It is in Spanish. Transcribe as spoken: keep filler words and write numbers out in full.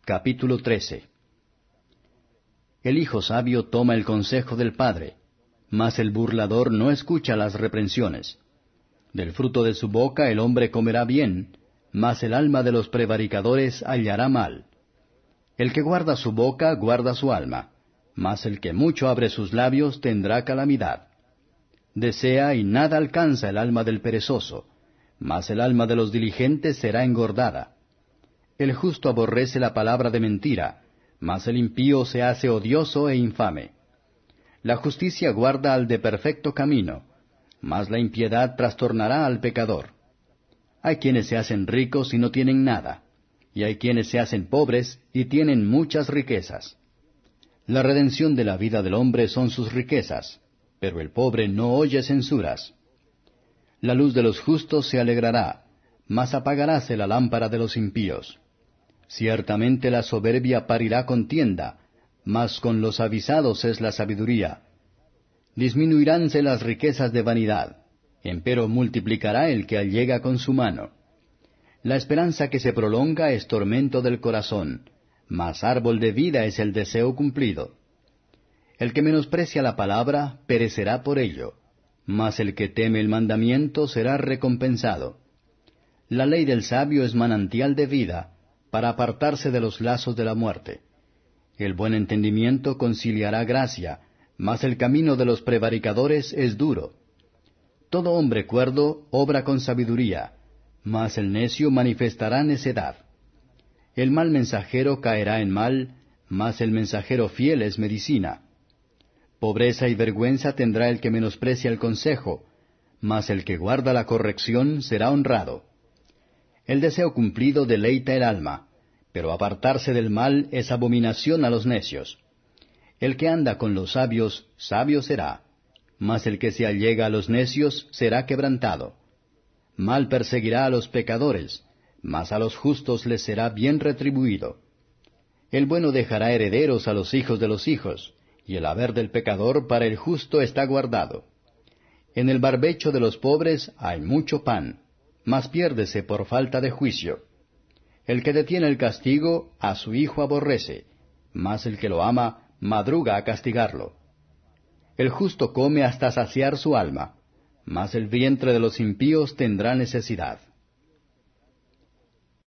Capítulo trece. El hijo sabio toma el consejo del padre, mas el burlador no escucha las reprensiones. Del fruto de su boca el hombre comerá bien, mas el alma de los prevaricadores hallará mal. El que guarda su boca guarda su alma, mas el que mucho abre sus labios tendrá calamidad. Desea y nada alcanza el alma del perezoso, mas el alma de los diligentes será engordada. El justo aborrece la palabra de mentira, mas el impío se hace odioso e infame. La justicia guarda al de perfecto camino, mas la impiedad trastornará al pecador. Hay quienes se hacen ricos y no tienen nada, y hay quienes se hacen pobres y tienen muchas riquezas. La redención de la vida del hombre son sus riquezas, pero el pobre no oye censuras. La luz de los justos se alegrará, mas apagaráse la lámpara de los impíos. Ciertamente la soberbia parirá contienda, mas con los avisados es la sabiduría. Disminuiránse las riquezas de vanidad, empero multiplicará el que allega con su mano. La esperanza que se prolonga es tormento del corazón, mas árbol de vida es el deseo cumplido. El que menosprecia la palabra perecerá por ello, mas el que teme el mandamiento será recompensado. La ley del sabio es manantial de vida, para apartarse de los lazos de la muerte. El buen entendimiento conciliará gracia, mas el camino de los prevaricadores es duro. Todo hombre cuerdo obra con sabiduría, mas el necio manifestará necedad. El mal mensajero caerá en mal, mas el mensajero fiel es medicina. Pobreza y vergüenza tendrá el que menosprecia el consejo, mas el que guarda la corrección será honrado. El deseo cumplido deleita el alma, pero apartarse del mal es abominación a los necios. El que anda con los sabios, sabio será, mas el que se allega a los necios será quebrantado. Mal perseguirá a los pecadores, mas a los justos les será bien retribuido. El bueno dejará herederos a los hijos de los hijos, y el haber del pecador para el justo está guardado. En el barbecho de los pobres hay mucho pan, mas piérdese por falta de juicio. El que detiene el castigo, a su hijo aborrece, mas el que lo ama, madruga a castigarlo. El justo come hasta saciar su alma, mas el vientre de los impíos tendrá necesidad.